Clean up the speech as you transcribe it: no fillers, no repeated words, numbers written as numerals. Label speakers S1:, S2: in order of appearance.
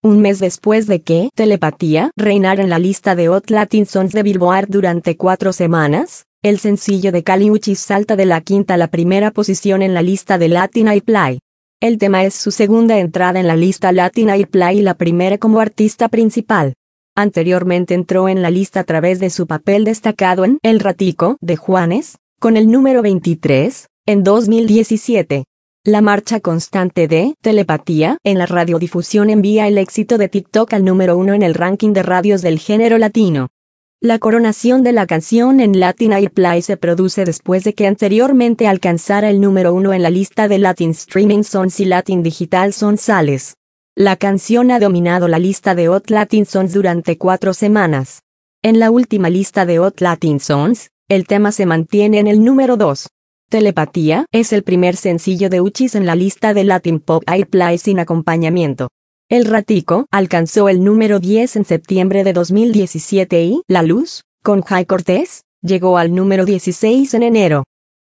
S1: Un mes después de que Telepatía reinara en la lista de Hot Latin Songs de Billboard durante 4 semanas, el sencillo de Kali Uchis salta de la quinta a la primera posición en la lista de Latin Airplay. El tema es su segunda entrada en la lista Latin Airplay y la primera como artista principal. Anteriormente entró en la lista a través de su papel destacado en El Ratico de Juanes, con el número 23, en 2017. La marcha constante de Telepatía en la radiodifusión envía el éxito de TikTok al número 1 en el ranking de radios del género latino. La coronación de la canción en Latin Airplay se produce después de que anteriormente alcanzara el número 1 en la lista de Latin Streaming Songs y Latin Digital Songs Sales. La canción ha dominado la lista de Hot Latin Songs durante 4 semanas. En la última lista de Hot Latin Songs, el tema se mantiene en el número 2. Telepatía es el primer sencillo de Uchis en la lista de Latin Pop Airplay sin acompañamiento. El Ratico alcanzó el número 10 en septiembre de 2017 y La Luz, con Jay Cortés, llegó al número 16 en enero.